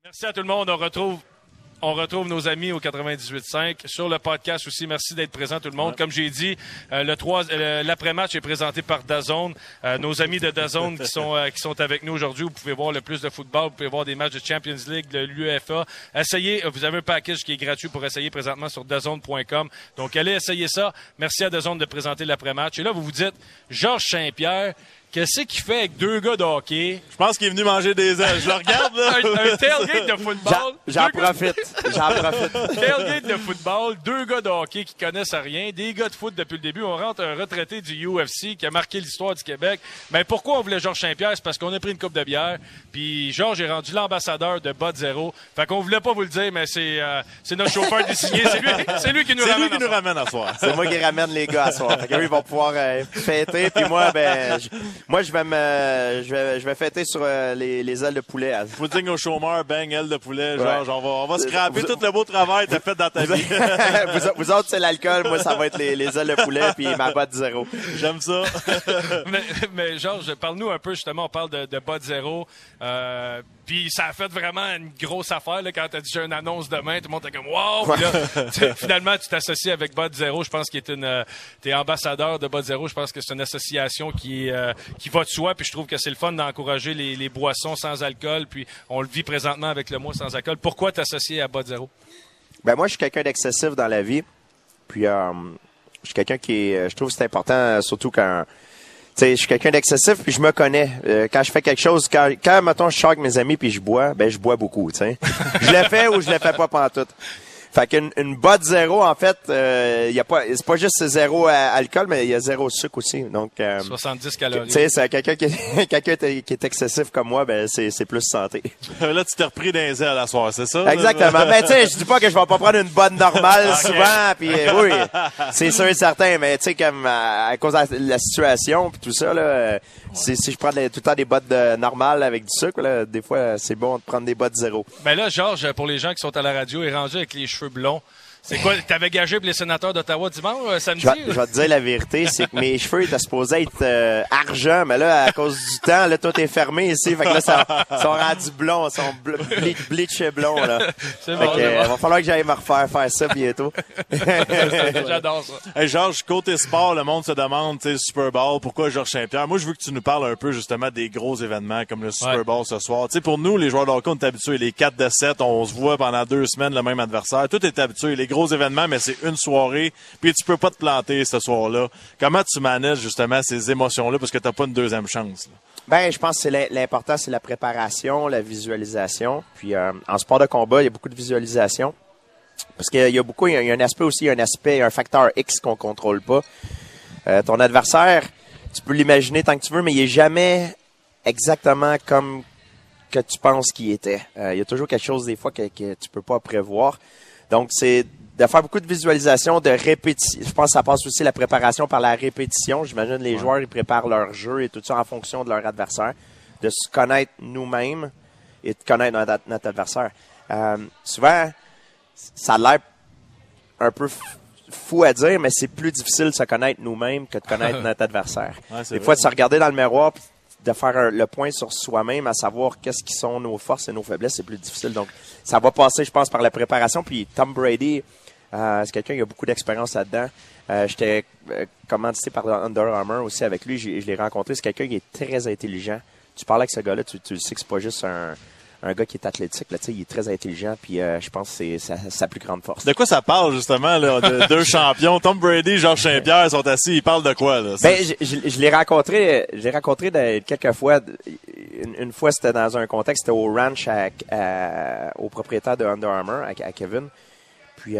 Merci à tout le monde. On retrouve nos amis au 98.5 sur le podcast aussi. Merci d'être présent tout le monde. Comme j'ai dit, l'après-match est présenté par DAZN. Nos amis de DAZN qui sont avec nous aujourd'hui. Vous pouvez voir le plus de football. Vous pouvez voir des matchs de Champions League, de l'UEFA. Essayez. Vous avez un package qui est gratuit pour essayer présentement sur DAZN.com. Donc, allez essayer ça. Merci à DAZN de présenter l'après-match. Et là, vous vous dites, Georges Saint-Pierre, qu'est-ce qu'il fait avec deux gars de hockey? Je pense qu'il est venu manger des ailes. Je le regarde, là. un tailgate de football. J'en profite. Tailgate de football, deux gars de hockey qui connaissent rien, des gars de foot depuis le début. On rentre un retraité du UFC qui a marqué l'histoire du Québec. Mais pourquoi on voulait Georges Saint-Pierre? C'est parce qu'on a pris une coupe de bière. Puis Georges est rendu l'ambassadeur de Bas de Zéro. Fait qu'on voulait pas vous le dire, mais c'est notre chauffeur désigné. C'est lui qui nous ramène. C'est lui qui nous ramène à soir. C'est moi qui ramène les gars à soir. Fait qu'eux, ils vont pouvoir fêter. Puis moi, je vais fêter sur les ailes de poulet. Pudding au chômeur, bang, aile de poulet. Georges, on va scraper tout le beau travail que t'as fait dans ta vie. vous autres, c'est l'alcool. Moi, ça va être les ailes de poulet puis ma Bas de Zéro. J'aime ça. mais Georges, parle-nous un peu, justement, on parle de Bas de Zéro. Puis ça a fait vraiment une grosse affaire là, quand t'as dit j'ai une annonce demain, tout le monde était comme wow. Puis là, finalement, tu t'associes avec Bas de Zéro. Je pense qu'il est t'es ambassadeur de Bas de Zéro. Je pense que c'est une association qui va de soi. Puis je trouve que c'est le fun d'encourager les boissons sans alcool. Puis on le vit présentement avec le mois sans alcool. Pourquoi t'associer à Bas de Zéro? Ben moi, je suis quelqu'un d'excessif dans la vie. Puis je suis quelqu'un je trouve que c'est important, surtout quand. Tu sais, je suis quelqu'un d'excessif, puis je me connais. Quand je fais quelque chose, quand mettons, je sors avec mes amis puis je bois, ben je bois beaucoup, tu sais. Je le fais ou je le fais pas pantoute. Fait qu'une Bas de Zéro, en fait, c'est pas juste zéro alcool, mais il y a zéro sucre aussi. Donc 70 calories. Tu sais, c'est quelqu'un qui est excessif comme moi, ben c'est plus santé. Là, tu t'es repris dans les ailes à soir, c'est ça? Exactement. Mais tu sais, je dis pas que je vais pas prendre une bonne normale souvent, puis oui, c'est sûr et certain, mais tu sais comme à cause de la situation puis tout ça là, si je prends tout le temps des bottes normales avec du sucre, là, des fois c'est bon de prendre des bottes zéro. Ben là, Georges, pour les gens qui sont à la radio, est rendu avec les cheveux blonds. C'est quoi? T'avais gagé pour les sénateurs d'Ottawa dimanche, samedi? Je vais te dire la vérité, c'est que mes cheveux étaient supposés être argent, mais là, à cause du temps, là, tout est fermé ici. Fait que là, ils sont rendus blonds, ils sont bleachés blonds, là. C'est bon, va falloir que j'aille me refaire faire ça bientôt. J'adore ça. Hey Georges, côté sport, le monde se demande, tu sais, Super Bowl, pourquoi Georges Saint-Pierre? Moi, je veux que tu nous parles un peu, justement, des gros événements comme le Super Bowl ce soir. Tu sais, pour nous, les joueurs de hockey, on est habitués, les 4 de 7, on se voit pendant 2 semaines le même adversaire. Tout est habitué. Les gros événements, mais c'est une soirée, puis tu peux pas te planter ce soir-là. Comment tu manages justement ces émotions-là parce que t'as pas une deuxième chance? Là? Ben, je pense que l'important, c'est la préparation, la visualisation. Puis en sport de combat, il y a beaucoup de visualisation. Parce qu'il y a beaucoup, il y a un aspect aussi, un facteur X qu'on contrôle pas. Ton adversaire, tu peux l'imaginer tant que tu veux, mais il est jamais exactement comme que tu penses qu'il était. Il y a toujours quelque chose des fois que tu peux pas prévoir. Donc, c'est de faire beaucoup de visualisation, de répétition. Je pense que ça passe aussi la préparation par la répétition. J'imagine les joueurs, ils préparent leur jeu et tout ça en fonction de leur adversaire. De se connaître nous-mêmes et de connaître notre adversaire. Souvent, ça a l'air un peu fou à dire, mais c'est plus difficile de se connaître nous-mêmes que de connaître notre adversaire. Ouais, des fois, de se regarder dans le miroir de faire le point sur soi-même, à savoir qu'est-ce qui sont nos forces et nos faiblesses, c'est plus difficile. Donc, ça va passer, je pense, par la préparation. Puis Tom Brady, c'est quelqu'un qui a beaucoup d'expérience là-dedans. J'étais commandité par Under Armour aussi avec lui. Je l'ai rencontré. C'est quelqu'un qui est très intelligent. Tu parles avec ce gars-là, tu le sais que c'est pas juste un gars qui est athlétique. Là, il est très intelligent. Puis je pense que c'est sa plus grande force. De quoi ça parle, justement, là, de deux champions? Tom Brady et Georges Saint-Pierre sont assis. Ils parlent de quoi? Là? Ben, je l'ai rencontré. Je l'ai rencontré quelques fois. Une fois, c'était dans un contexte, c'était au ranch au propriétaire de Under Armour, à Kevin. Puis,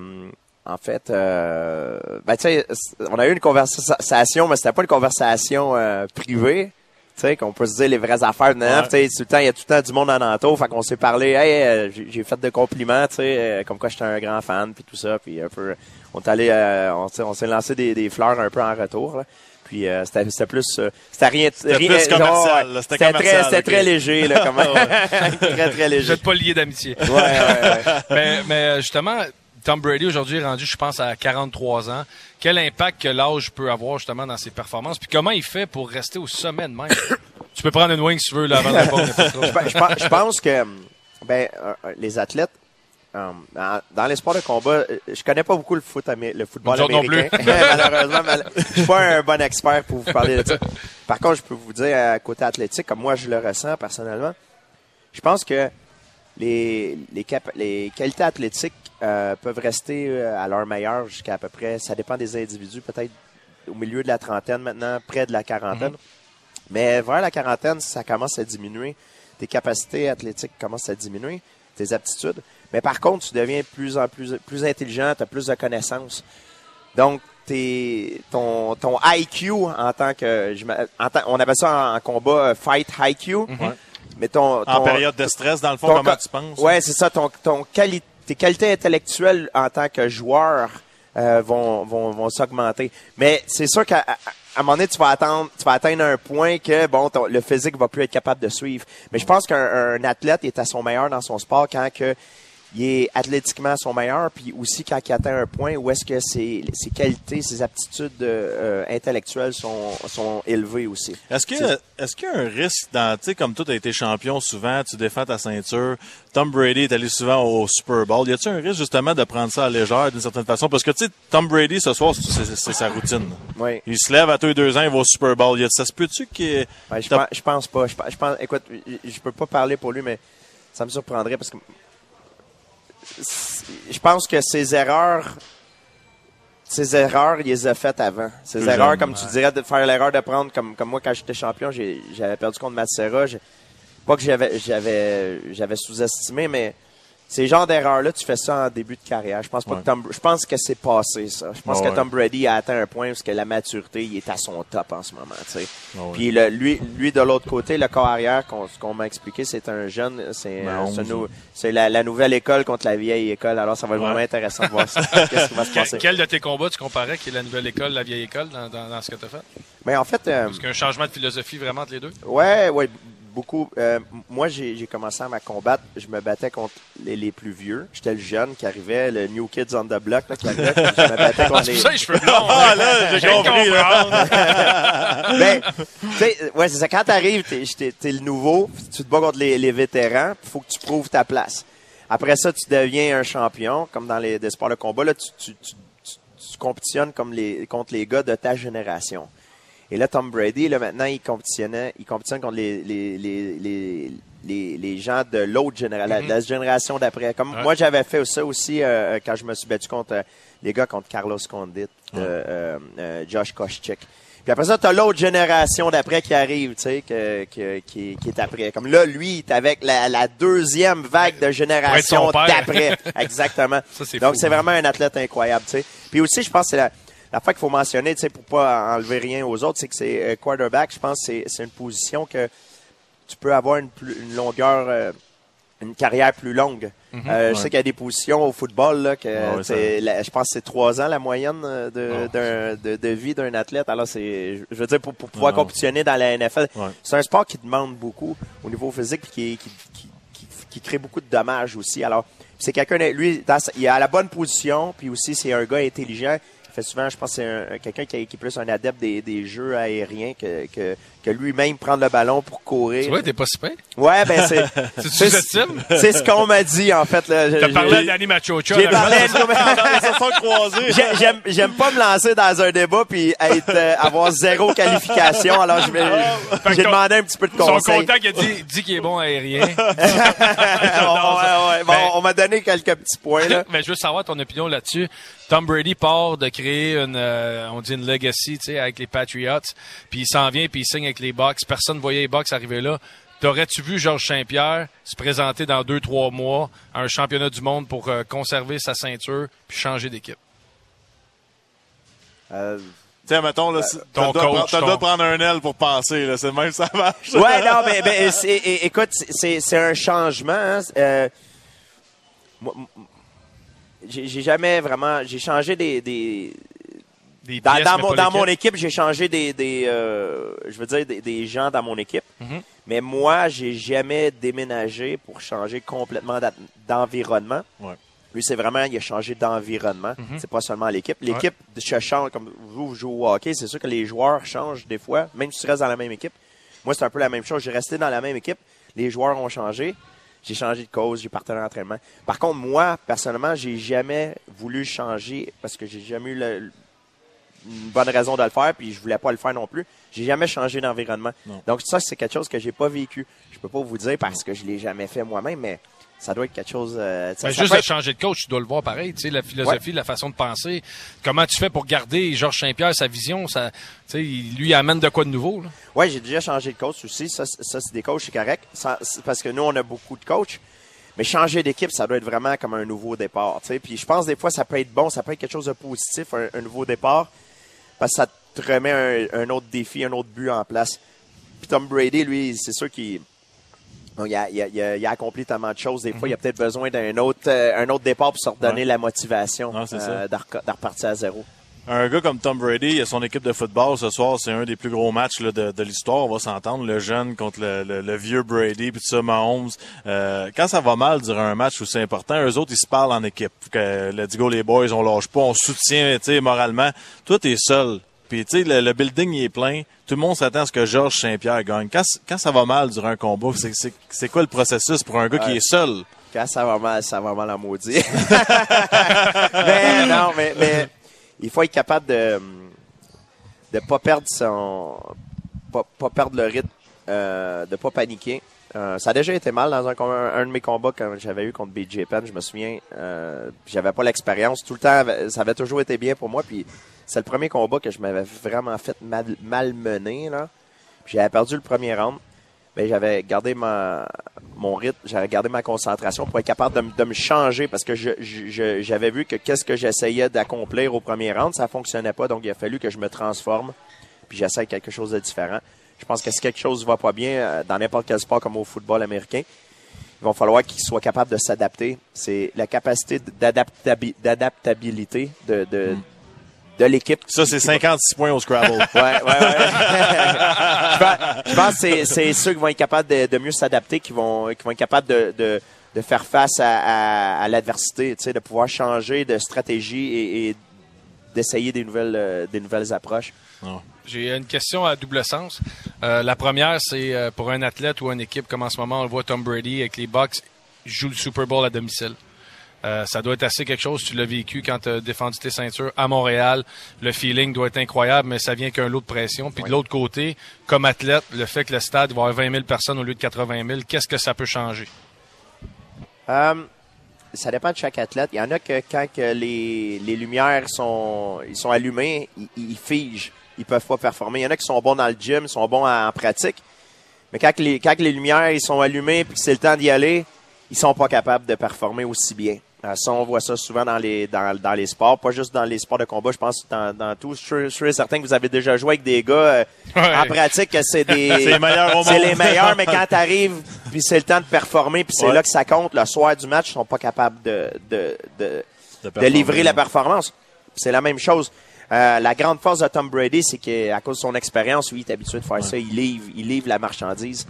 en fait, ben, tu sais, on a eu une conversation, mais c'était pas une conversation privée. Tu sais, qu'on peut se dire les vraies affaires. Tu sais, il y a tout le temps du monde en entour. Fait qu'on s'est parlé, hey, j'ai fait des compliments, tu sais, comme quoi j'étais un grand fan, puis tout ça. Puis un peu, on est allé, on s'est lancé des fleurs un peu en retour, là. Puis c'était plus c'était rien plus commercial, là, c'était très léger là comme très très léger. Vous êtes pas liés d'amitié. Ouais. mais justement Tom Brady aujourd'hui est rendu, je pense, à 43 ans. Quel impact que l'âge peut avoir justement dans ses performances? Puis comment il fait pour rester au sommet de même? Tu peux prendre une wing si tu veux là avant de répondre. Je pense que Ben, les athlètes, dans les sports de combat, je connais pas beaucoup le football américain. Malheureusement, je suis pas un bon expert pour vous parler de ça. Par contre, je peux vous dire, à côté athlétique, comme moi je le ressens personnellement, je pense que les qualités athlétiques peuvent rester à leur meilleur jusqu'à peu près, ça dépend des individus, peut-être au milieu de la trentaine maintenant, près de la quarantaine. Mais vers la quarantaine, ça commence à diminuer. Tes capacités athlétiques commencent à diminuer, tes aptitudes. Mais par contre, tu deviens plus intelligent, tu as plus de connaissances. Donc, ton IQ en tant que... on appelle ça en combat Fight IQ. Mais en période de stress, dans le fond, comment tu penses? Oui, c'est ça. Tes qualités intellectuelles en tant que joueur vont s'augmenter. Mais c'est sûr qu'à un moment donné, tu vas atteindre un point que, le physique va plus être capable de suivre. Mais je pense qu'un athlète est à son meilleur dans son sport quand il est athlétiquement à son meilleur, puis aussi quand il atteint un point où est-ce que ses qualités, ses aptitudes intellectuelles sont élevées aussi. Est-ce qu'il y a un risque tu sais, comme toi, tu as été champion souvent, tu défends ta ceinture, Tom Brady est allé souvent au Super Bowl. Y a-t-il un risque justement de prendre ça à légère d'une certaine façon? Parce que tu sais, Tom Brady, ce soir, c'est sa routine. Oui. Il se lève à tous les 2 ans, il va au Super Bowl. Ça se peut-tu qu'il... Je pense pas. Écoute, je peux pas parler pour lui, mais ça me surprendrait parce que je pense que ses erreurs, il les a faites avant. Ses erreurs, comme tu dirais, de faire l'erreur de prendre, comme moi, quand j'étais champion, j'avais perdu contre Matt Serra. Pas que j'avais sous-estimé, mais ces genres d'erreurs-là, tu fais ça en début de carrière. Je pense pas je pense que c'est passé, ça. Je pense que Tom Brady a atteint un point où la maturité, il est à son top en ce moment, tu sais. Puis lui, de l'autre côté, le corps arrière, ce qu'on m'a expliqué, c'est un jeune, c'est la nouvelle école contre la vieille école. Alors, ça va être vraiment intéressant de voir qu'est-ce qui va se passer. Quel de tes combats tu comparais qui est la nouvelle école, la vieille école dans ce que tu as fait? Mais en fait, parce qu'il y a un changement de philosophie vraiment entre les deux? Ouais. Beaucoup. Moi, j'ai commencé à combattre. Je me battais contre les plus vieux. J'étais le jeune qui arrivait, le New Kids on the Block qui arrivait. Je me battais contre les... C'est ça, les cheveux blonds. J'ai compris. Ben, c'est ça. Quand t'arrives, t'es le nouveau, tu te bats contre les vétérans, il faut que tu prouves ta place. Après ça, tu deviens un champion, comme dans des sports de combat. Là, tu compétitionnes contre les gars de ta génération. Et là, Tom Brady, là, maintenant, il compétitionne contre les gens de l'autre génération, la génération d'après. Comme moi, j'avais fait ça aussi quand je me suis battu contre les gars contre Carlos Condit, Josh Koscheck. Puis après ça, t'as l'autre génération d'après qui arrive, tu sais, qui est après. Comme là, lui, il est avec la deuxième vague de génération d'après. Exactement. Ça, donc, c'est vraiment un athlète incroyable, tu sais. Puis aussi, je pense que c'est la fois qu'il faut mentionner, tu sais, pour pas enlever rien aux autres, c'est que c'est quarterback. Je pense que c'est une position que tu peux avoir une longueur, une carrière plus longue. Je sais qu'il y a des positions au football là que je pense que c'est 3 ans la moyenne de vie d'un athlète. Alors je veux dire pour pouvoir compétitionner dans la NFL, c'est un sport qui demande beaucoup au niveau physique et qui crée beaucoup de dommages aussi. Alors c'est quelqu'un, lui, il est à la bonne position, puis aussi c'est un gars intelligent. Fait souvent, je pense que c'est quelqu'un qui est plus un adepte des jeux aériens que lui-même prendre le ballon pour courir. Tu vois, t'es pas super. Ouais, ben c'est ce qu'on m'a dit en fait. T'as parlé d'Annie Machocha. J'ai parlé J'aime pas me lancer dans un débat puis avoir 0 qualification. Alors j'ai demandé un petit peu de conseils. Son contact a dit qu'il est bon aérien. Bon, on m'a donné quelques petits points là. Mais je veux savoir ton opinion là-dessus. Tom Brady part de créer on dit une legacy, tu sais, avec les Patriots, puis il s'en vient puis il signe avec les Bucks. Personne ne voyait les Bucks arriver là. T'aurais-tu vu Georges Saint-Pierre se présenter dans 2-3 mois à un championnat du monde pour conserver sa ceinture puis changer d'équipe? Tiens, mettons, là, t'as le droit de prendre un L pour passer, là. C'est même ça marche. Ouais, non, mais écoute, c'est un changement, hein. J'ai jamais vraiment... J'ai changé dans mon équipe, j'ai changé je veux dire, des gens dans mon équipe. Mais moi, j'ai jamais déménagé pour changer complètement d'environnement. Lui, c'est vraiment, il a changé d'environnement. C'est pas seulement l'équipe. L'équipe change, comme vous jouez au hockey, c'est sûr que les joueurs changent des fois, même si tu restes dans la même équipe. Moi, c'est un peu la même chose. J'ai resté dans la même équipe. Les joueurs ont changé. j'ai changé de coach, j'ai partenaire d'entraînement. Par contre, moi, personnellement, j'ai jamais voulu changer parce que j'ai jamais eu une bonne raison de le faire, puis je voulais pas le faire non plus. J'ai jamais changé d'environnement. Donc ça, c'est quelque chose que j'ai pas vécu. Je peux pas vous dire parce que je l'ai jamais fait moi-même, mais ça doit être quelque chose... juste de changer de coach, tu dois le voir pareil. Tu sais, la philosophie, la façon de penser. Comment tu fais pour garder Georges Saint-Pierre, sa vision? Ça, tu sais, lui, il amène de quoi de nouveau? Oui, j'ai déjà changé de coach aussi. Ça c'est des coachs, c'est correct. C'est parce que nous, on a beaucoup de coachs. Mais changer d'équipe, ça doit être vraiment comme un nouveau départ. Tu sais. Puis je pense des fois, ça peut être bon, ça peut être quelque chose de positif, un nouveau départ. Parce que ça te remet un autre défi, un autre but en place. Puis Tom Brady, lui, c'est sûr qu'il... Il a accompli tellement de choses. Des fois, il a peut-être besoin d'un autre départ pour se redonner la motivation de repartir à zéro. Un gars comme Tom Brady, il a son équipe de football ce soir, c'est un des plus gros matchs là, de l'histoire, on va s'entendre. Le jeune contre le vieux Brady, puis tout ça, Mahomes. Quand ça va mal durant un match où c'est important, eux autres, ils se parlent en équipe. Let's go les boys, on lâche pas, on soutient moralement. Toi, t'es seul. Puis, tu sais, le building, il est plein. Tout le monde s'attend à ce que Georges Saint-Pierre gagne. Quand ça va mal durant un combat, c'est quoi le processus pour un gars qui est seul? Quand ça va mal à maudit. mais il faut être capable de pas perdre pas perdre le rythme, de pas paniquer. Ça a déjà été mal dans un de mes combats quand j'avais eu contre BJ Penn. Je me souviens, j'avais pas l'expérience. Tout le temps, ça avait toujours été bien pour moi. Puis c'est le premier combat que je m'avais vraiment fait malmener, là. Puis j'avais perdu le premier round. Mais j'avais gardé mon rythme, j'avais gardé ma concentration pour être capable de me changer parce que j'avais vu que qu'est-ce que j'essayais d'accomplir au premier round, ça fonctionnait pas. Donc il a fallu que je me transforme puis j'essaye quelque chose de différent. Je pense que si quelque chose va pas bien dans n'importe quel sport comme au football américain, il va falloir qu'il soit capable de s'adapter. C'est la capacité d'adaptabilité de l'équipe. Ça, c'est 56 points au Scrabble. Ouais. Je pense que c'est ceux qui vont être capables de mieux s'adapter, qui vont être capables de faire face à l'adversité, tu sais, de pouvoir changer de stratégie et d'essayer des nouvelles approches. Oh. J'ai une question à double sens. La première, c'est pour un athlète ou une équipe comme en ce moment, on le voit Tom Brady avec les Bucks joue le Super Bowl à domicile. Ça doit être assez quelque chose. Tu l'as vécu quand tu as défendu tes ceintures à Montréal. Le feeling doit être incroyable, mais ça vient qu'un lot de pression. Puis de l'autre côté, comme athlète, le fait que le stade va avoir 20 000 personnes au lieu de 80 000, qu'est-ce que ça peut changer? Ça dépend de chaque athlète. Il y en a que quand les lumières sont allumées, ils figent. Ils peuvent pas performer. Il y en a qui sont bons dans le gym, ils sont bons en pratique. Mais quand les lumières ils sont allumées puis que c'est le temps d'y aller, ils sont pas capables de performer aussi bien. Ça, on voit ça souvent dans les sports, pas juste dans les sports de combat, je pense dans tout. Je suis certain que vous avez déjà joué avec des gars en pratique que c'est les meilleurs, mais quand t'arrives, puis c'est le temps de performer, puis c'est là que ça compte. Le soir du match, ils sont pas capables de livrer la performance. C'est la même chose. La grande force de Tom Brady, c'est qu'à cause de son expérience, lui, il est habitué de faire ça. Il livre la marchandise.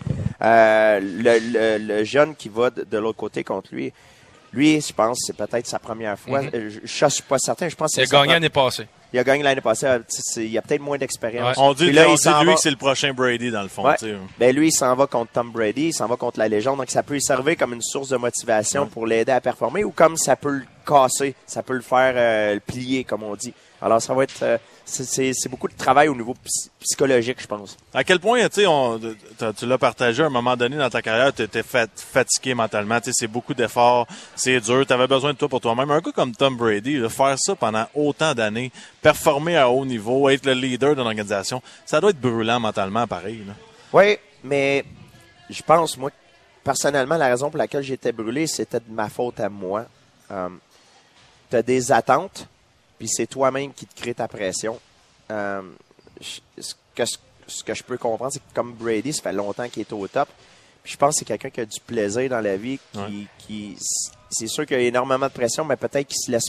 Le jeune qui va de l'autre côté contre lui, je pense, c'est peut-être sa première fois. Je ne suis pas certain. Je pense que il a gagné l'année passée. Il a gagné l'année passée. Il a peut-être moins d'expérience. Ouais. On dit de lui que c'est le prochain Brady, dans le fond. Ouais. Ben, lui, il s'en va contre Tom Brady. Il s'en va contre la légende. Donc, ça peut lui servir comme une source de motivation pour l'aider à performer ou comme ça peut le casser. Ça peut le faire le plier, comme on dit. Alors, ça va être... c'est beaucoup de travail au niveau psychologique, je pense. À quel point, tu l'as partagé à un moment donné dans ta carrière, tu étais fatigué mentalement. C'est beaucoup d'efforts, c'est dur, tu avais besoin de toi pour toi-même. Un gars comme Tom Brady, de faire ça pendant autant d'années, performer à haut niveau, être le leader d'une organisation, ça doit être brûlant mentalement, pareil. Là. Oui, mais je pense, moi, personnellement, la raison pour laquelle j'étais brûlé, c'était de ma faute à moi. Tu as des attentes. Puis c'est toi-même qui te crée ta pression. Ce que je peux comprendre, c'est que comme Brady, ça fait longtemps qu'il est au top. Puis je pense que c'est quelqu'un qui a du plaisir dans la vie. C'est sûr qu'il y a énormément de pression, mais peut-être qu'il se laisse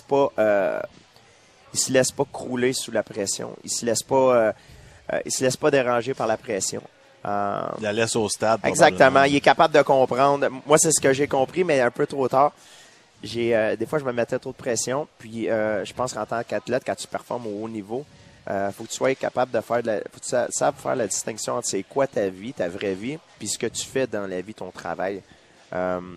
pas crouler sous la pression. Il se laisse pas déranger par la pression. Il la laisse au stade. Exactement. Il est capable de comprendre. Moi, c'est ce que j'ai compris, mais un peu trop tard. Des fois, je me mettais trop de pression. Puis, je pense qu'en tant qu'athlète, quand tu performes au haut niveau, faut que tu sois capable de faire faut que tu saches faire la distinction entre c'est quoi ta vie, ta vraie vie, puis ce que tu fais dans la vie, ton travail.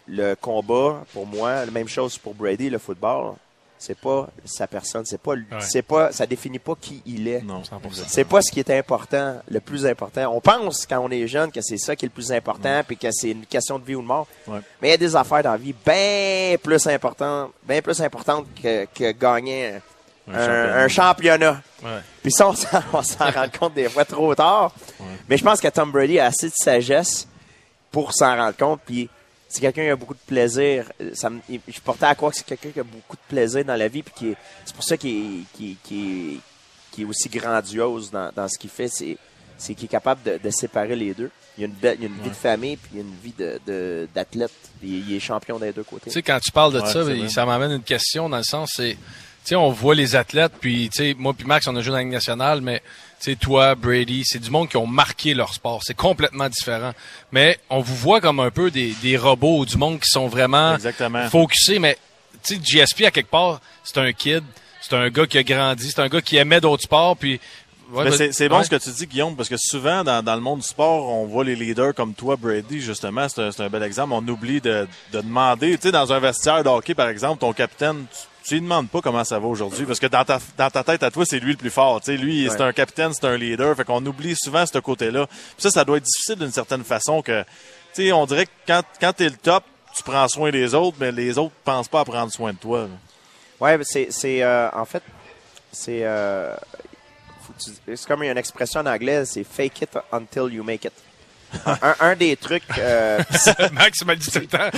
le combat, pour moi, la même chose pour Brady, le football, c'est pas sa personne, c'est pas, ça définit pas qui il est. Non, 100%. C'est pas ce qui est important, le plus important. On pense, quand on est jeune, que c'est ça qui est le plus important, puis que c'est une question de vie ou de mort. Ouais. Mais il y a des affaires dans la vie bien plus importantes que gagner un championnat. Ouais. Puis ça, on s'en rend compte des fois trop tard. Ouais. Mais je pense que Tom Brady a assez de sagesse pour s'en rendre compte. Puis c'est quelqu'un qui a beaucoup de plaisir. Je portais à croire que c'est quelqu'un qui a beaucoup de plaisir dans la vie. Puis c'est pour ça qu'il est aussi grandiose dans ce qu'il fait. C'est qu'il est capable de séparer les deux. Il y a une vie de famille puis il y a une vie d'athlète. Il est champion des deux côtés. Tu sais, quand tu parles de ça, c'est vrai. ça m'amène une question dans le sens, c'est, tu sais, on voit les athlètes, puis tu sais, moi puis Max, on a joué dans la Ligue nationale, mais tu sais, toi, Brady, c'est du monde qui ont marqué leur sport. C'est complètement différent. Mais on vous voit comme un peu des robots ou du monde qui sont vraiment Exactement. focusés. Mais tu sais, GSP, à quelque part, c'est un kid, c'est un gars qui a grandi, c'est un gars qui aimait d'autres sports, puis... Ouais, Mais c'est bon ce que tu dis, Guillaume, parce que souvent, dans le monde du sport, on voit les leaders comme toi, Brady, justement. C'est un bel exemple. On oublie de demander. Tu sais, dans un vestiaire de hockey, par exemple, ton capitaine, tu lui demandes pas comment ça va aujourd'hui, parce que dans ta tête à toi, c'est lui le plus fort. Tu sais, lui, c'est un capitaine, c'est un leader. Fait qu'on oublie souvent ce côté-là. Puis ça doit être difficile d'une certaine façon que, tu sais, on dirait que quand t'es le top, tu prends soin des autres, mais les autres pensent pas à prendre soin de toi. Ouais, en fait, c'est comme une expression en anglais, c'est fake it until you make it. Un des trucs. Max m'a dit tout le temps.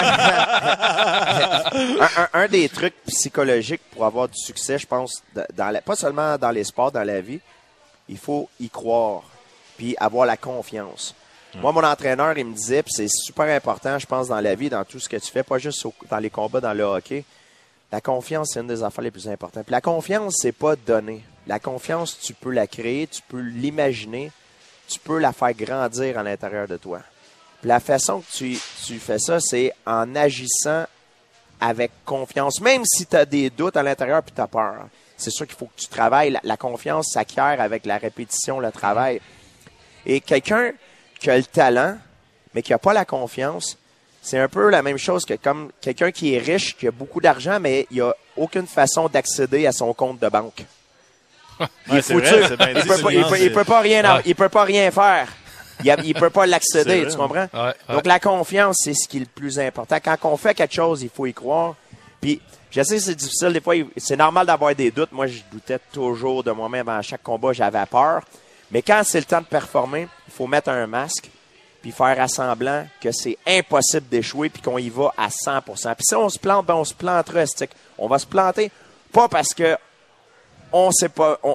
un des trucs psychologiques pour avoir du succès, je pense, pas seulement dans les sports, dans la vie, il faut y croire, puis avoir la confiance. Moi, mon entraîneur, il me disait, puis c'est super important, je pense, dans la vie, dans tout ce que tu fais, pas juste dans les combats, dans le hockey. La confiance, c'est une des affaires les plus importantes. Puis la confiance, c'est pas donné. La confiance, tu peux la créer, tu peux l'imaginer, tu peux la faire grandir à l'intérieur de toi. Puis la façon que tu fais ça, c'est en agissant avec confiance. Même si tu as des doutes à l'intérieur puis tu as peur. C'est sûr qu'il faut que tu travailles. La confiance s'acquiert avec la répétition, le travail. Et quelqu'un qui a le talent, mais qui n'a pas la confiance, c'est un peu la même chose que comme quelqu'un qui est riche, qui a beaucoup d'argent, mais il n'a aucune façon d'accéder à son compte de banque. Il est foutu. Il peut pas rien faire. Il peut pas l'accéder, tu comprends? Ouais. Donc, la confiance, c'est ce qui est le plus important. Quand on fait quelque chose, il faut y croire. Puis, je sais que c'est difficile. Des fois, c'est normal d'avoir des doutes. Moi, je doutais toujours de moi-même. À chaque combat, j'avais peur. Mais quand c'est le temps de performer, il faut mettre un masque puis faire à semblant que c'est impossible d'échouer puis qu'on y va à 100%. Puis si on se plante, on se plantera, stick. On va se planter, pas parce que on s'est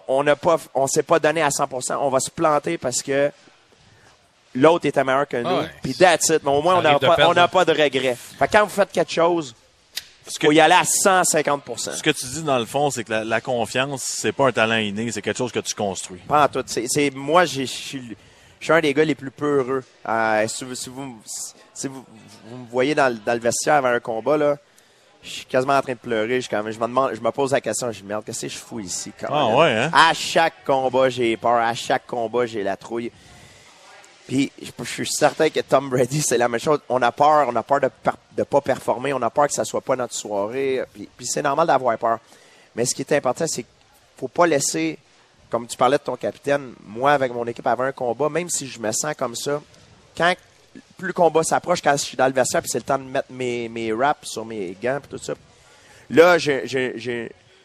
pas donné à 100%. On va se planter parce que l'autre était meilleur que nous. Puis that's it. Mais au moins, on n'a pas de regrets. Fait que quand vous faites quelque chose, il faut y aller à 150%. Ce que tu dis, dans le fond, c'est que la confiance, c'est pas un talent inné, c'est quelque chose que tu construis. Pas en tout. Moi, je suis un des gars les plus peureux. Si vous me voyez dans le vestiaire avant un combat, là, je suis quasiment en train de pleurer. Je me pose la question, je me dis, merde, qu'est-ce que je fous ici? Ouais, hein? À chaque combat, j'ai peur. À chaque combat, j'ai la trouille. Puis, je suis certain que Tom Brady, c'est la même chose. On a peur de pas performer. On a peur que ça soit pas notre soirée. Puis c'est normal d'avoir peur. Mais ce qui est important, c'est qu'il faut pas laisser, comme tu parlais de ton capitaine, moi, avec mon équipe, avant un combat, même si je me sens comme ça, plus le combat s'approche, quand je suis dans le vestiaire, puis c'est le temps de mettre mes wraps sur mes gants, puis tout ça, là, je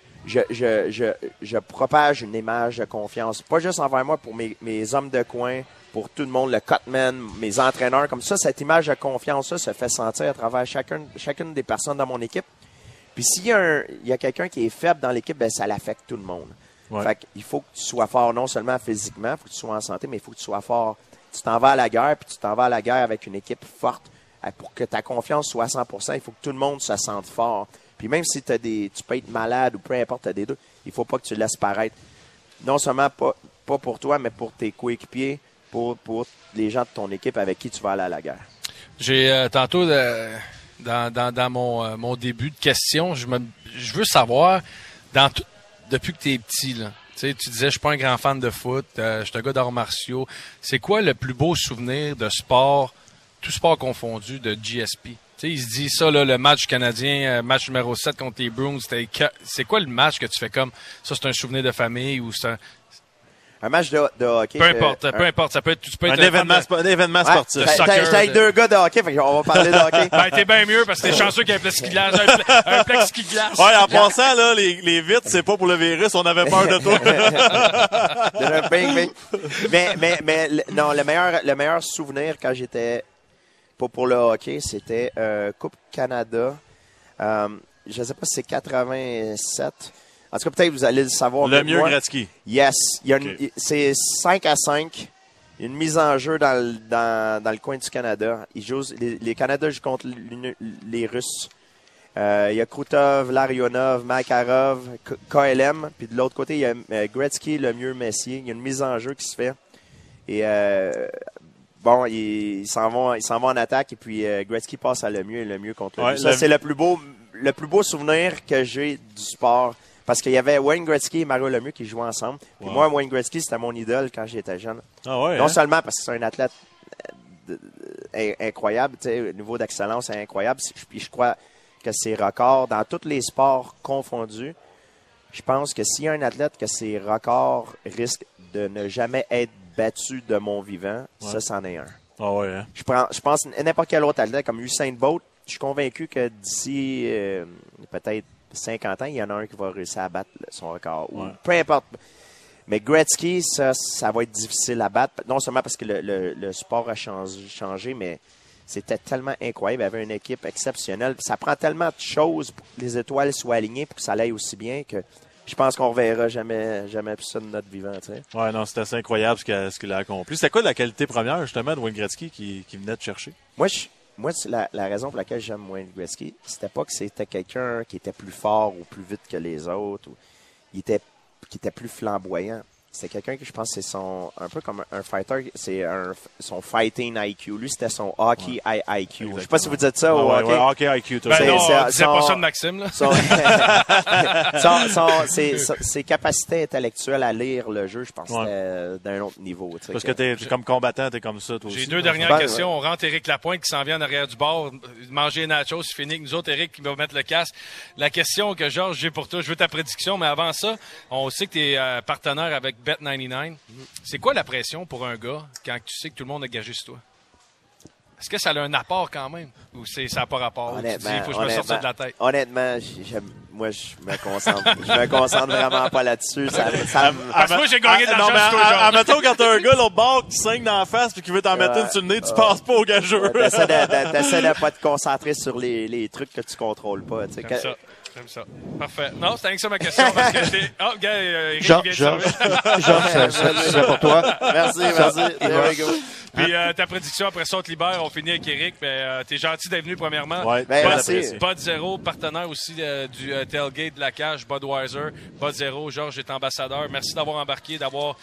propage une image de confiance. Pas juste envers moi, pour mes hommes de coin, pour tout le monde, le cutman, mes entraîneurs. Comme ça, cette image de confiance-là se fait sentir à travers chacune des personnes dans mon équipe. Puis s'il y a quelqu'un qui est faible dans l'équipe, ben ça l'affecte tout le monde. Ouais. Fait qu'il faut que tu sois fort, non seulement physiquement, il faut que tu sois en santé, mais il faut que tu sois fort. Tu t'en vas à la guerre, puis tu t'en vas à la guerre avec une équipe forte. Pour que ta confiance soit à 100%, il faut que tout le monde se sente fort. Puis même si tu peux être malade ou peu importe, tu as des doutes, il ne faut pas que tu laisses paraître. Non seulement pas pour toi, mais pour tes coéquipiers, pour les gens de ton équipe avec qui tu vas aller à la guerre. J'ai tantôt, dans mon début de question, je veux savoir, depuis que tu es petit, là, tu disais, je suis pas un grand fan de foot, je suis un gars d'arts martiaux. C'est quoi le plus beau souvenir de sport, tout sport confondu, de GSP? Tu sais, il se dit ça, là, le match canadien, match numéro 7 contre les Bruins, c'est quoi le match que tu fais comme ça, c'est un souvenir de famille ou c'est un match de hockey. Peu importe, ça peut être, tu peux être un événement sportif. J'étais avec deux gars de hockey, fait qu'on va parler de hockey. Ben, t'es bien mieux parce que t'es chanceux qu'il y ait un plexiglas. Ouais, en passant, là, les vitres, c'est pas pour le virus, on avait peur de toi. Bing, bing. Mais non, le meilleur souvenir quand j'étais pas pour le hockey, c'était Coupe Canada. Je sais pas si c'est 87. En tout cas, peut-être que vous allez le savoir. Le mieux Gretzky. Yes. C'est 5-5. Il y a une mise en jeu dans le coin du Canada. Les Canadiens jouent contre les Russes. Il y a Krutov, Larionov, Makarov, KLM. Puis de l'autre côté, il y a Gretzky, le mieux Messier. Il y a une mise en jeu qui se fait. Et ils s'en vont en attaque. Et puis Gretzky passe à le mieux contre le mieux. Ça, c'est le plus beau souvenir que j'ai du sport. Parce qu'il y avait Wayne Gretzky et Mario Lemieux qui jouaient ensemble. Puis moi, Wayne Gretzky, c'était mon idole quand j'étais jeune. Ah ouais, non seulement parce que c'est un athlète incroyable, au niveau d'excellence, c'est incroyable. Puis je crois que ses records, dans tous les sports confondus, je pense que s'il y a un athlète que ses records risquent de ne jamais être battus de mon vivant, ça, c'en est un. Ah ouais, hein? Je pense n'importe quel autre athlète, comme Usain Bolt, je suis convaincu que d'ici peut-être 50 ans, il y en a un qui va réussir à battre son record. Ou peu importe. Mais Gretzky, ça va être difficile à battre. Non seulement parce que le sport a changé, mais c'était tellement incroyable. Il y avait une équipe exceptionnelle. Ça prend tellement de choses pour que les étoiles soient alignées pour que ça aille aussi bien que je pense qu'on ne reverra jamais plus ça de notre vivant. T'sais. Ouais, non, c'était assez incroyable ce qu'il a accompli. C'était quoi la qualité première, justement, de Wayne Gretzky qui venait de chercher? Moi, la raison pour laquelle j'aime Wayne Gretzky, c'était pas que c'était quelqu'un qui était plus fort ou plus vite que les autres, ou qui était plus flamboyant. C'est quelqu'un que je pense que c'est un peu comme un fighter, c'est son fighting IQ. Lui, c'était son hockey IQ. Exactement. Je sais pas si vous dites ça au hockey. Hockey IQ, toi. Ben non, on disait pas ça de Maxime, là. Ses capacités intellectuelles à lire le jeu, je pense que c'était d'un autre niveau. Parce que t'es comme combattant, t'es comme ça, toi aussi. J'ai deux dernières questions. On rentre Éric Lapointe qui s'en vient en arrière du bord, manger les nachos, c'est fini. Nous autres, Éric qui va mettre le casque. La question que, Georges, j'ai pour toi, je veux ta prédiction, mais avant ça, on sait que t'es partenaire avec Bet99. C'est quoi la pression pour un gars quand tu sais que tout le monde a gagé sur toi? Est-ce que ça a un apport quand même? Ou ça n'a pas rapport? Il faut que je me sorte ça de la tête. Honnêtement, moi, je me concentre vraiment pas là-dessus. Parce que moi, j'ai gagné de l'argent sur toi. Admettons, quand t'as un gars l'autre bord qui saigne dans la face et qui veut t'en mettre une sur le nez, tu passes pas au gageur. T'essaies de pas te concentrer sur les trucs que tu contrôles pas. J'aime ça. Parfait. Non, c'était rien que ça ma question. Parce que j'étais... Oh, gars, Eric Georges, vient de c'est pour toi. Merci. There we go. Puis ta prédiction après ça, on te libère. On finit avec Eric. Mais t'es gentil d'être venu, premièrement. Ouais, merci. Bud Zero, partenaire aussi du tailgate de la cage, Budweiser. Bud Zero, Georges est ambassadeur. Merci d'avoir embarqué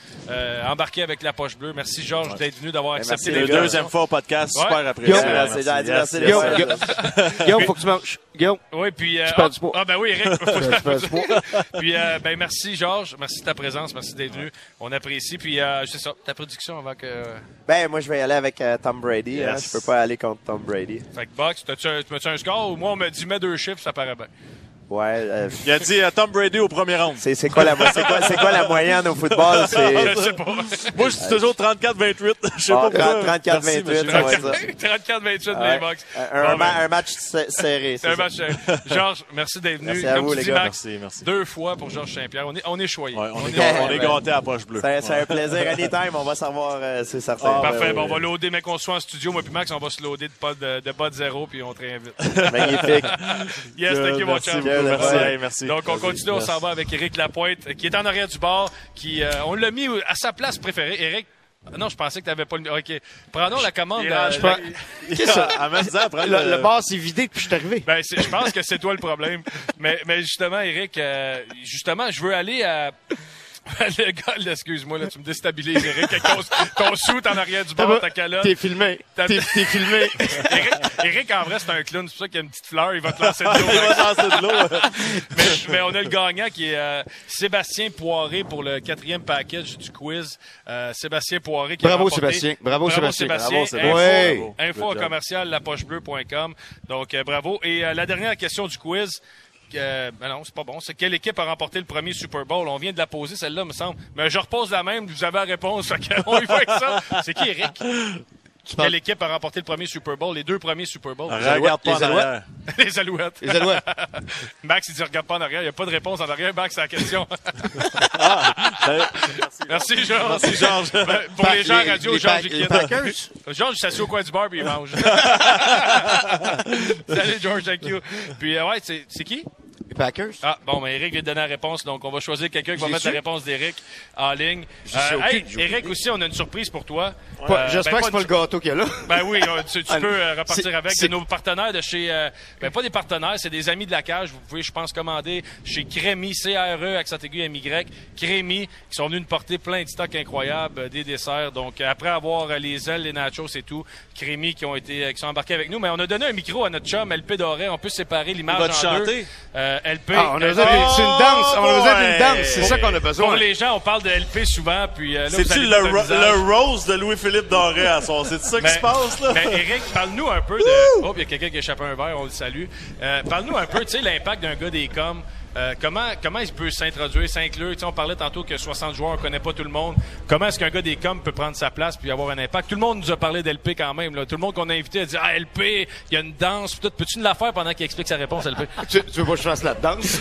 avec la poche bleue. Merci, Georges, d'être venu, d'avoir accepté l'invitation. La deuxième fois au podcast. Super apprécié. Merci. Guillaume, faut que tu manges. Guillaume. Oui, puis... tu perds du poids. Ah, ben oui, Eric. Tu perds du poids. Puis, merci, Georges. Merci de ta présence. Merci d'être venu. On apprécie. Puis, c'est ça, ta prédiction avant que... Moi, je vais y aller avec Tom Brady. Yes. Hein, je peux pas aller contre Tom Brady. Fait que, Box, tu mets-tu un score ou moi, on me dit mets 2 chiffres, ça paraît bien. Ouais. Il a dit Tom Brady au premier round. C'est quoi la moyenne au football? Je sais pas. Moi, je dis toujours 34-28. Je sais pas pourquoi. 34-28. 34-28, les Box. Un match serré. C'est un match serré. Georges, merci d'être venu. Merci à vous, les gars. Merci. 2 fois pour Georges Saint-Pierre. On est choyés. Ouais, on est gâtés à la poche bleue. C'est un plaisir. Anytime, on va savoir, c'est certain. Parfait. On va loader, mais qu'on soit en studio, moi puis Max, on va se loader de Bud Zero, puis on te réinvite. Magnifique. Yes, thank you, mon chum. Merci. Donc, on continue, on s'en va avec Éric Lapointe, qui est en arrière du bar, on l'a mis à sa place préférée. Éric, non, je pensais que tu n'avais pas le... OK. Prenons la commande. Qu'est-ce que ça? Le bar s'est vidé depuis que je suis arrivé. Je pense que c'est toi le problème. Mais justement, Éric, je veux aller à... Le gars, là, excuse-moi, là, tu me déstabilises, Eric, avec ton shoot en arrière du bord, ta calotte. T'es filmé. T'es filmé. Eric, en vrai, c'est un clown. C'est pour ça qu'il y a une petite fleur. Il va te lancer de l'eau. Il va te lancer de l'eau. mais on a le gagnant qui est Sébastien Poiré pour le 4e package du quiz. Sébastien Poiré qui Bravo, a remporté. Sébastien. Bravo, Sébastien. Info@commercial lapochebleu.com. Donc, bravo. Et la dernière question du quiz. Non, c'est pas bon. C'est quelle équipe a remporté le premier Super Bowl? On vient de la poser, celle-là, me semble. Mais je repose la même, vous avez la réponse. On y va avec ça. C'est qui, Eric? Quelle équipe a remporté le premier Super Bowl? Les 2 premiers Super Bowls? Regarde pas en arrière. Les Alouettes. Les Alouettes. Max, il dit regarde pas en arrière. Il n'y a pas de réponse en arrière. Max, c'est la question. Merci, Georges. Merci, Georges. Pour les gens à radio, Georges, les Packers. Georges, il s'assied au coin du bar et il mange. Salut, Georges, thank you. Puis, ouais, c'est qui? Les Packers. Ah, bon, mais Eric vient de donner la réponse, donc on va choisir quelqu'un qui va mettre la réponse d'Eric en ligne. Hey, Eric, aussi, on a une surprise pour toi. J'espère que c'est pas le gâteau qu'il y a là. Ben oui, tu peux repartir avec. C'est nos partenaires de chez... pas des partenaires, c'est des amis de la cage. Vous pouvez, je pense, commander chez Crémy, CRE, accent aigu, MY, Crémy, qui sont venus nous porter plein de stocks incroyables, des desserts. Donc, après avoir les ailes, les nachos et tout, Crémy qui sont embarqués avec nous. Mais on a donné un micro à notre chum, LP Doré. On peut séparer l'image en deux. LP. On a besoin d'une danse. On a besoin d'une danse. C'est ça qu'on a besoin. Pour les gens, on parle de LP souvent. Puis là, c'est-tu le Rose de Louis-Philippe Doré à son? C'est ça qui se passe, là? Mais Eric, parle-nous un peu de... Oh, il y a quelqu'un qui a échappé un verre, on le salue. Parle-nous un peu, tu sais, l'impact d'un gars des coms. Comment il peut s'introduire, s'inclure? On parlait tantôt que 60 joueurs, on connaît pas tout le monde. Comment est-ce qu'un gars des coms peut prendre sa place puis avoir un impact? Tout le monde nous a parlé d'LP quand même. Là. Tout le monde qu'on a invité a dit « Ah, LP, il y a une danse. » Peux-tu nous la faire pendant qu'il explique sa réponse, LP? Tu veux pas que je fasse la danse?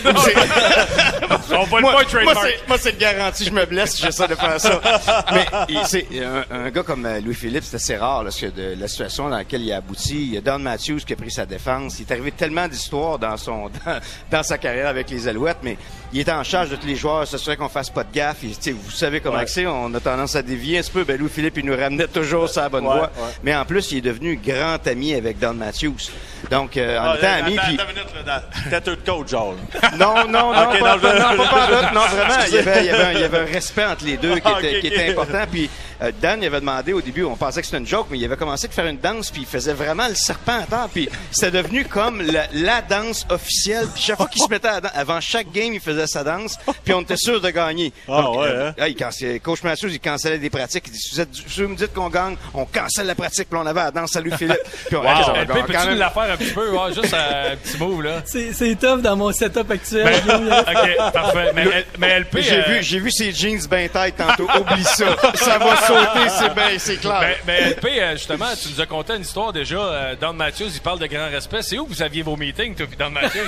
On va le pas trademark. Moi, c'est garanti, je me blesse si j'essaie de faire ça. Mais c'est un gars comme Louis-Philippe, c'est assez rare, là, parce que de la situation dans laquelle il a abouti. Il y a Don Matthews qui a pris sa défense. Il est arrivé tellement d'histoires dans sa carrière avec les Alouettes, mais il était en charge de tous les joueurs, s'assurer qu'on fasse pas de gaffe. Vous savez comment c'est, on a tendance à dévier un petit peu. Ben, Louis-Philippe, il nous ramenait toujours sur la bonne voie. Ouais. Mais en plus, il est devenu grand ami avec Don Matthews. Donc, en étant ami, puis... Tête de coach, genre. Non, okay, pas vraiment. Il y avait un respect entre les deux qui était important. Puis Dan, il avait demandé au début, on pensait que c'était une joke, mais il avait commencé de faire une danse, puis il faisait vraiment le serpent à terre. Puis c'était devenu comme la danse officielle. Puis chaque fois qu'il se mettait avant chaque game, il faisait sa danse, puis on était sûr de gagner. Donc, Coach Matthews, il cancellait des pratiques. Il dit, si vous me dites qu'on gagne, on cancelle la pratique, puis on avait la danse à Louis-Philippe. Puis peux-tu nous la faire un petit peu? Ouais, juste un petit move, là. C'est tough dans mon setup actuel. OK, parfait. Mais LP... J'ai vu ses jeans bien tight tantôt. Oublie ça. Ça va sauter, c'est clair. Mais LP, justement, tu nous as conté une histoire déjà. Don Matthews, il parle de grand respect. C'est où vous aviez vos meetings, toi, puis Don Matthews?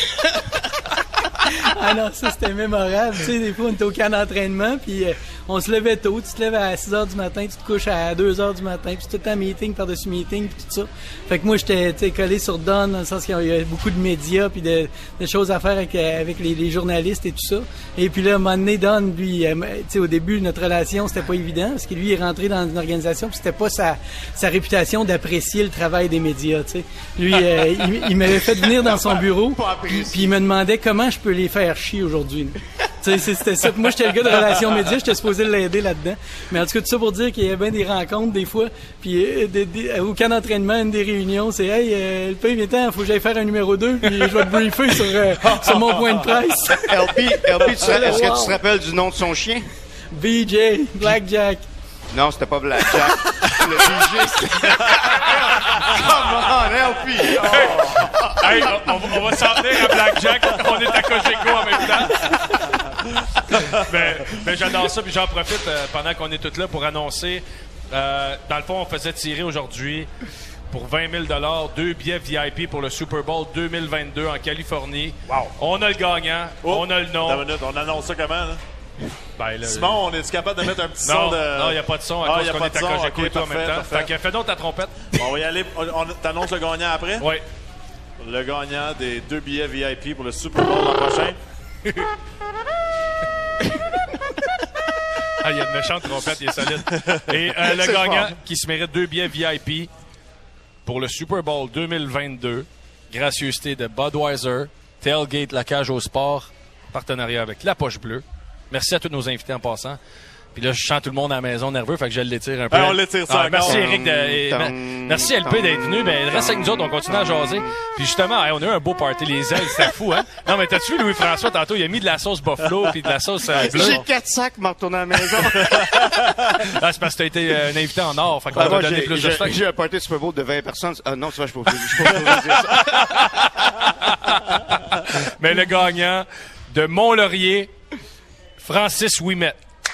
Ah non, ça c'était mémorable. Tu sais, des fois on était au camp d'entraînement, puis on se levait tôt. Tu te lèves à 6 h du matin, tu te couches à 2 h du matin, puis tout un meeting par-dessus meeting, puis tout ça. Fait que moi j'étais collé sur Don, dans le sens qu'il y a beaucoup de médias, puis de choses à faire avec les journalistes et tout ça. Et puis là, à un moment donné, Don, lui, tu sais, au début, notre relation, c'était pas évident, parce que lui, il est rentré dans une organisation, puis c'était pas sa réputation d'apprécier le travail des médias, tu sais. Lui, il m'avait fait venir dans son bureau, puis il me demandait comment je peux les faire chier aujourd'hui. Tu sais, c'était ça. Moi, j'étais le gars de relations médias, j'étais supposé l'aider là-dedans. Mais en tout cas, tout ça pour dire qu'il y a bien des rencontres des fois. Puis au camp d'entraînement, une des réunions, c'est « Hey, le pays, viens-t'en, faut que j'aille faire un numéro 2, puis je vais te briefer sur mon point de presse. » LP, est-ce que tu te rappelles du nom de son chien? BJ, Blackjack. Non, c'était pas Blackjack. Le BJ, c'était... Come on, LP! Oh. Hey, on va s'en tenir à Blackjack. On est à Cogeco en même temps. mais j'adore ça, puis j'en profite pendant qu'on est tous là pour annoncer. Dans le fond, on faisait tirer aujourd'hui pour 20 000 $, 2 billets VIP pour le Super Bowl 2022 en Californie. Wow. On a le gagnant, on a le nom. On annonce ça comment, là? Ben, là, Simon, on est-tu capable de mettre un petit son de... Non, il n'y a pas de son à cause qu'on est à Cogeco et toi en même temps. Fait que fais donc ta trompette. On va y aller. T'annonces le gagnant après? Oui. Le gagnant des 2 billets VIP pour le Super Bowl l'an prochain. Ah, il y a une méchante trompette, il est solide. Et le gagnant qui se mérite 2 billets VIP pour le Super Bowl 2022, gracieuseté de Budweiser, Tailgate, la cage au sport, partenariat avec La Poche Bleue. Merci à tous nos invités en passant. Puis là, je sens tout le monde à la maison nerveux, fait que je l'étire un peu. On l'étire ça encore. Merci Éric, merci LP d'être venu. Ben, reste avec nous autres, on continue à jaser. Puis justement, on a eu un beau party, les ailes, c'était fou, hein? Non, mais t'as-tu vu Louis-François tantôt, il a mis de la sauce buffalo puis de la sauce bleue. J'ai 4 sacs, m'en retourner à la maison. Ah, c'est parce que t'as été un invité en or, fait qu'on va donner plus de stock. J'ai un party Super Bowl de 20 personnes. Ah non, tu vois, je peux pas dire ça. Mais le gagnant de Mont-Laurier, Francis Ouimet.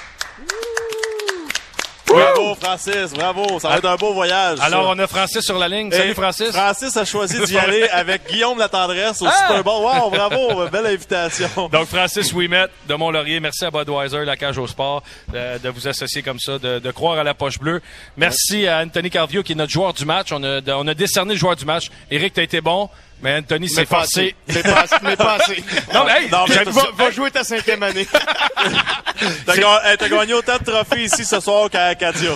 Bravo, Francis, bravo. Ça va être un beau voyage. Alors, on a Francis sur la ligne. Salut, Francis. Francis a choisi d'y aller avec Guillaume Latendresse au Super Bowl. Wow, bravo, belle invitation. Donc, Francis Ouimet de Mont-Laurier, merci à Budweiser, la cage au sport, de vous associer comme ça, de croire à la poche bleue. Merci à Anthony Carvio, qui est notre joueur du match. On a décerné le joueur du match. Éric, t'as été bon. Mais Anthony s'est forcé. Mais pas assez. Non, mais hey, va jouer ta 5e année. T'as gagné autant de trophées ici ce soir qu'à Acadia.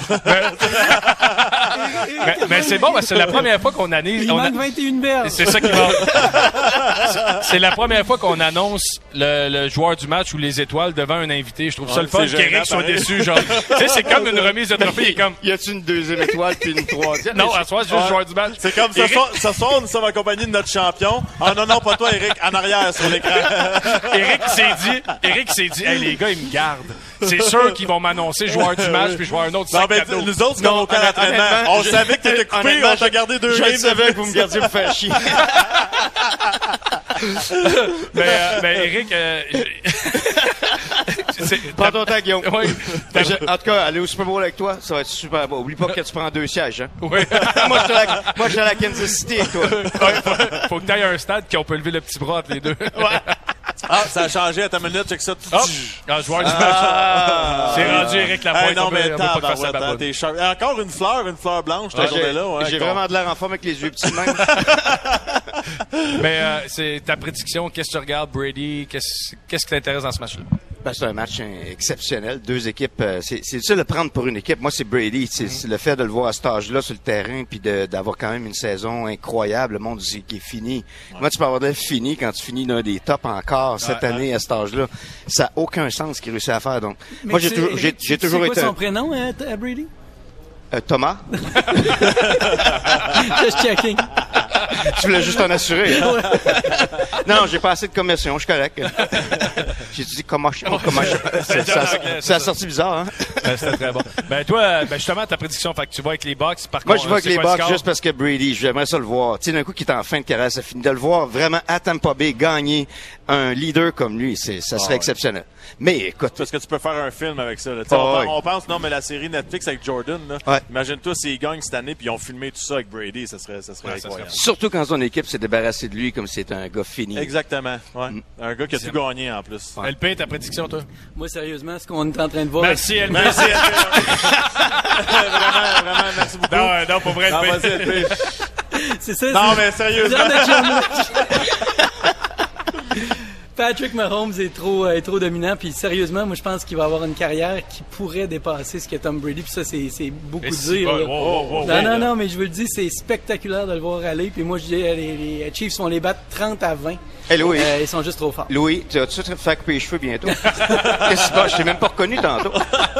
mais c'est bon, c'est la première fois qu'on annonce. Il manque 21 berges. C'est ça qui va. C'est la première fois qu'on annonce le joueur du match ou les étoiles devant un invité. Je trouve ça le fun qu'Éric soit déçu. Genre, tu sais, c'est comme une remise de trophée. Y a-tu une 2e étoile puis une 3e? Non, à soir, c'est juste le joueur du match. C'est comme ce soir, nous sommes accompagnés de notre champion. Ah non, pas toi, Éric, en arrière sur l'écran. Éric s'est dit, hey, les gars, ils me gardent. C'est sûr qu'ils vont m'annoncer joueur du match puis je vais avoir un autre sac cadeau. Nous autres, comme au camp d'entraînement, on savait que t'étais coupé, on t'a gardé 2 games. Je savais que vous me gardiez pour faire chier. mais Éric, prends ton temps, Guillaume. Oui. En tout cas, aller au Super Bowl avec toi, ça va être super beau. Oublie pas que tu prends 2 sièges, hein. Oui. Moi, je suis à la Kansas City avec toi. Faut que tu ailles à un stade qu'on peut lever le petit bras entre les deux. Ouais. Ah, ça a changé à ta minute, check ça. Joueur du match. C'est rendu Éric Lapointe. Non, mais t'es encore une fleur blanche, ta journée-là. J'ai vraiment de l'air en forme avec les yeux petits de même. Mais c'est ta prédiction, qu'est-ce que tu regardes, Brady? Qu'est-ce qui t'intéresse dans ce match-là? Ben, c'est un match exceptionnel. 2 équipes. C'est difficile de prendre pour une équipe. Moi, c'est Brady. C'est le fait de le voir à cet âge-là sur le terrain puis d'avoir quand même une saison incroyable. Le monde qui est fini. Moi, tu peux avoir fini quand tu finis d'un des tops encore cette année à cet âge-là. Ça n'a aucun sens ce qu'il réussit à faire. Donc, mais moi, j'ai toujours été. C'est quoi son prénom à Brady? Thomas. Just checking. Tu voulais juste en assurer, hein? Non, j'ai pas assez de commission, je suis correct. J'ai dit comment ça a sorti bizarre, hein? C'était très bon. Ben, toi, justement, ta prédiction, fait que tu vas avec les Bucks. Par Moi, contre, je vais avec les Bucks juste parce que Brady, j'aimerais ça le voir. Tu sais, d'un coup, qui est en fin de carrière, ça finit de le voir vraiment à Tampa Bay gagner un leader comme lui, ça serait exceptionnel. Mais écoute. Parce que tu peux faire un film avec ça, là. On pense, non, mais la série Netflix avec Jordan, là. Ouais. Imagine-toi s'ils gagnent cette année puis ils ont filmé tout ça avec Brady, ça serait incroyable. Surtout quand son équipe s'est débarrassée de lui comme c'est un gars fini. Exactement. Ouais. Un gars qui a tout gagné en plus. Ouais. LP, ta prédiction, toi? Moi, sérieusement, ce qu'on est en train de voir. Merci, LP. Merci, LP. vraiment, merci beaucoup. Non, pour vrai, LP. C'est ça. Non, mais sérieusement. Patrick Mahomes est trop dominant, puis sérieusement, moi je pense qu'il va avoir une carrière qui pourrait dépasser ce que Tom Brady, puis ça c'est beaucoup dire. Non, mais je vous le dis, c'est spectaculaire de le voir aller, puis moi je dis les Chiefs vont les battre 30-20. Hey Louis, ils sont juste trop forts. Louis, tu vas-tu te faire couper les cheveux bientôt? Qu'est-ce qui se passe? Je t'ai même pas reconnu tantôt.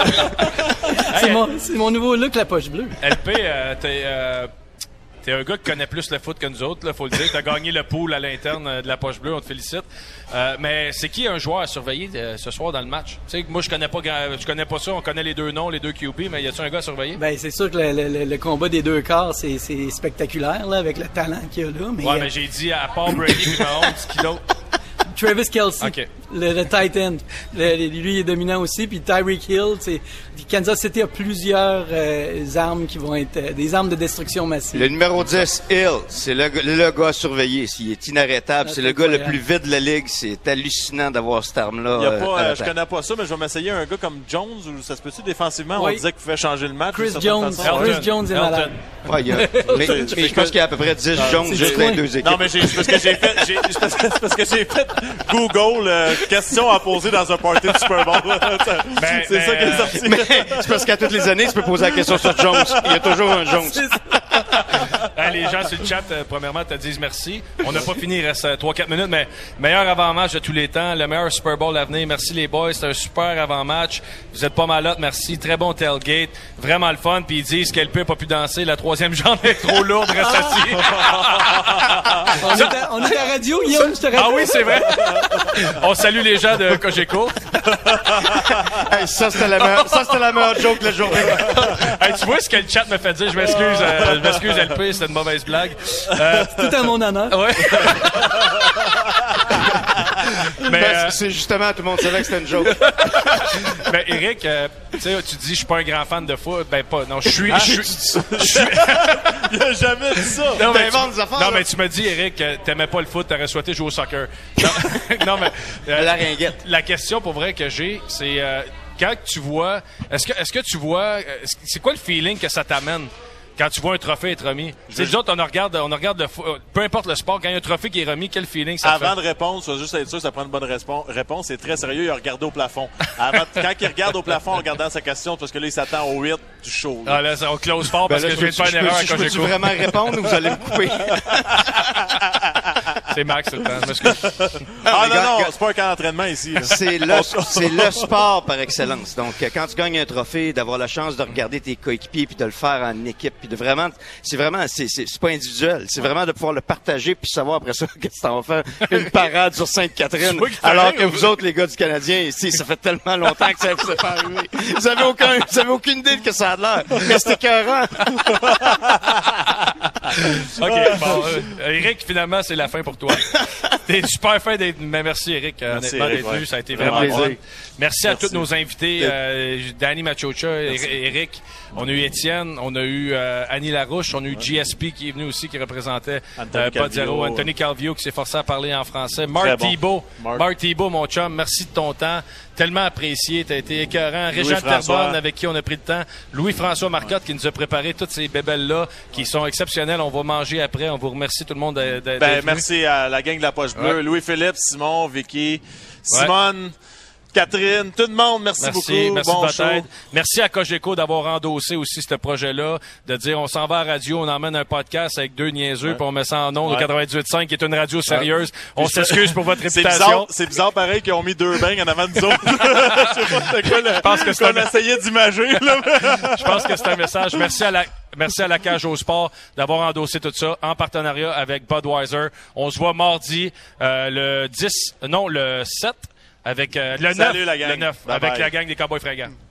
C'est mon nouveau look, la poche bleue. LP, t'es un gars qui connaît plus le foot que nous autres, là, faut le dire. T'as gagné le pool à l'interne de la poche bleue, on te félicite. Mais c'est qui un joueur à surveiller ce soir dans le match? Tu sais, moi, je connais pas ça. On connaît les 2 noms, les 2 QB, mais y a-tu un gars à surveiller? Ben, c'est sûr que le combat des 2 quarts, c'est spectaculaire, là, avec le talent qu'il y a là. Mais, mais j'ai dit, à part Brady et Mahomes, qui d'autre? Travis Kelce, okay. le tight end. Lui est dominant aussi. Puis Tyreek Hill, Kansas City a plusieurs armes qui vont être des armes de destruction massive. Le numéro 10, Hill, c'est le gars à surveiller. Il est inarrêtable. C'est le gars le plus vite de la ligue. C'est hallucinant d'avoir cette arme-là. Je connais pas ça, mais je vais m'essayer un gars comme Jones, ou ça se peut-tu défensivement? Oui. On disait qu'il pouvait changer le match. Chris Jones est malade. Ouais, mais je pense qu'il y a à peu près 10 Jones juste dans les 2 équipes. Non, mais c'est parce que j'ai fait Google, question à poser dans un party de Super Bowl. C'est ça qui est sorti. Mais c'est parce qu'à toutes les années, tu peux poser la question sur Jones. Il y a toujours un Jones. Les gens sur le chat, premièrement, te disent merci. On n'a pas fini, il reste 3-4 minutes, mais meilleur avant-match de tous les temps, le meilleur Super Bowl à venir. Merci les boys, c'est un super avant-match. Vous êtes pas mal hot, merci. Très bon tailgate, vraiment le fun. Puis ils disent qu'elle peut pas pu danser, la troisième jambe est trop lourde, reste assis. On est à la radio, Guillaume, je te rappelle. Ah oui, c'est vrai. On salue les gens de Cogeco. Hey, ça, c'était la meilleure joke de la journée. Hey, tu vois ce que le chat me fait dire? Je m'excuse, LP, c'était une mauvaise blague. Tout à mon honneur. Ouais. Mais c'est justement, tout le monde savait que c'était une joke. Mais Eric, tu sais, tu dis je suis pas un grand fan de foot. Ben pas, non, je suis. Il a jamais dit ça. Non, mais tu m'as dit, Eric, t'aimais pas le foot, t'aurais souhaité jouer au soccer. Non, mais la ringuette. La question pour vrai que j'ai, c'est quand tu vois, est-ce que tu vois, c'est quoi le feeling que ça t'amène? Quand tu vois un trophée être remis. C'est nous autres, on regarde le peu importe le sport, quand il y a un trophée qui est remis, quel feeling ça fait? Avant de répondre, je vais juste être sûr que ça prend une bonne réponse. C'est très sérieux, il a regardé au plafond. Quand il regarde au plafond en regardant sa question, parce que là, il s'attend au 8 du show. Ah là, on close fort parce que je viens de faire une erreur à Cogeco. Je peux vraiment répondre ou vous allez me couper? C'est Max, le temps. Non, c'est pas un camp d'entraînement ici. C'est le sport par excellence. Donc, quand tu gagnes un trophée, d'avoir la chance de regarder tes coéquipiers puis de le faire en équipe, puis de vraiment, c'est pas individuel. C'est vraiment de pouvoir le partager puis savoir après ça que tu t'en vas faire une parade sur Sainte-Catherine. Alors que vous autres, les gars du Canadien, ici, ça fait tellement longtemps que ça ne s'est pas arrivé. Vous avez aucune idée de que ça a l'air. Mais c'était écœurant. OK, bon, Eric, finalement, c'est la fin pour toi. T'es super fin d'être... Mais merci, Eric, honnêtement, Eric, d'être venu. Ça a été vraiment fun. Merci à tous nos invités. Danny Machocha, Eric. On a eu Étienne. On a eu Annie Larouche. On a eu GSP qui est venu aussi, qui représentait Pod Zero. Anthony Calvio qui s'est forcé à parler en français. Marc Thibault. Marc Thibault, mon chum, merci de ton temps. Tellement apprécié. T'as été écœurant. Régent Terbonne, avec qui on a pris le temps. Louis-François Marcotte qui nous a préparé toutes ces bébelles-là qui sont exceptionnelles. On va manger après. On vous remercie tout le monde d'être venu. Merci à la gang de la Poche Bleue. Louis-Philippe, Simon, Vicky, Simone, Catherine, tout le monde, merci beaucoup. Merci bon de votre show. aide. Merci à Cogeco d'avoir endossé aussi ce projet-là, de dire on s'en va à la radio, on emmène un podcast avec deux niaiseux, puis on met ça en ondes au 98.5, qui est une radio sérieuse. On s'excuse pour votre réputation. C'est bizarre pareil qu'ils ont mis deux bangs en avant de nous autres. Je sais pas c'était quoi Je pense que c'est qu'on essayait d'imager. Je pense que c'est un message. Merci à la Cage au Sport d'avoir endossé tout ça en partenariat avec Budweiser. On se voit mardi le 7 avec le 9, la gang. avec la gang des Cowboys Fringants.